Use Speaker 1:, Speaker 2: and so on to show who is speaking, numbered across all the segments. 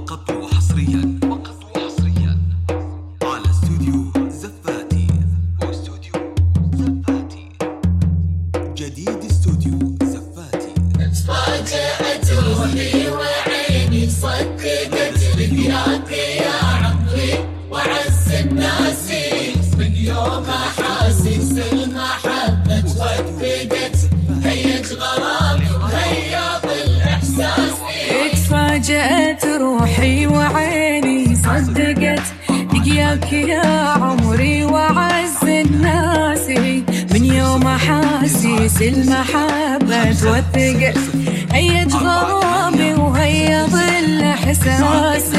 Speaker 1: فقط وحصريا على استوديو زفاتي. واستوديو زفاتي جديد، استوديو زفاتي.
Speaker 2: تفاجأت روحي وعيني صدقت لقياك يا عمري وعز الناس من يوم احاسيس المحبة توفقت هيج غرامي وهياط الاحساس.
Speaker 3: تفاجأت روحي وعيني صدقت لقياك يا عمري وعز الناس من يوم احاسيس المحبة توثقت هيج غرامي وهيض الاحساس.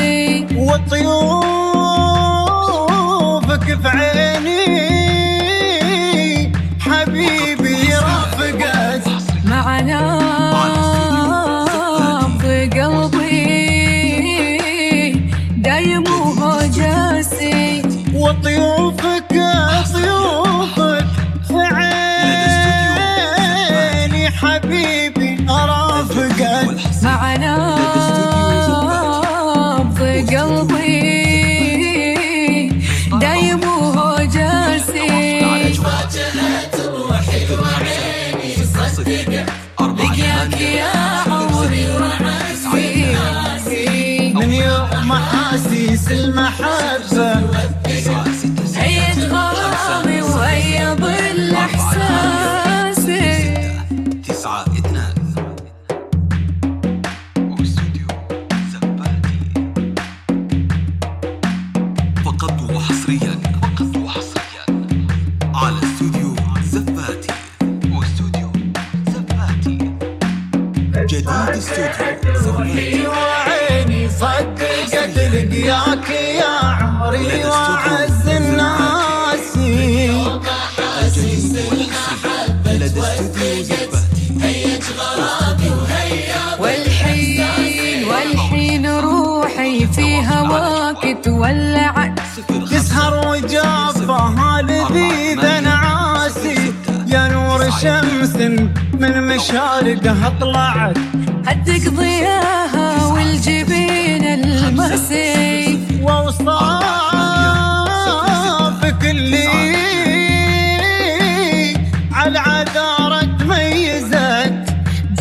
Speaker 4: وطيوفك في عيني حبيبي رافقت
Speaker 3: معنا دايم وهجاسي.
Speaker 4: وطيوفك في عيني حبيبي رافقت
Speaker 3: معنا بقلبي دايم وهجاسي.
Speaker 2: تفاجأت روحي وعيني صدقت
Speaker 3: لقياك يا عمري وعز الناسي
Speaker 4: من يوم احاسيس المحبة
Speaker 3: هيج غرامي وهيض الاحساس.
Speaker 1: 9-2 واستوديو زفاتي فقط وحصريا على استوديو زفاتي. واستوديو زفاتي جديد، استوديو زفاتي.
Speaker 4: وعيني صدقت لقياك يا عمري وعز الناس
Speaker 2: احاسيس المحبة
Speaker 1: لدى استوديو زفاتي.
Speaker 2: هيج غرامي وهياط
Speaker 3: والحين روحي في هواك تولعت
Speaker 4: تسهر وجافها لذيذ نعاسي يا نور شمس من مشارقها طلعت
Speaker 3: هدك ضياها والجبين المرسي
Speaker 4: واوصافك اللي على العذارى تميزت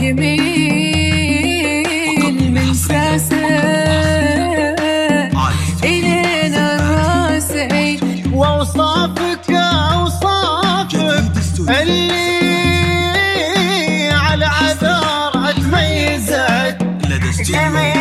Speaker 3: جميل من ساسه إلين الراسي.
Speaker 4: واوصافك اللي على العذارى تميزت
Speaker 1: لدى استوديو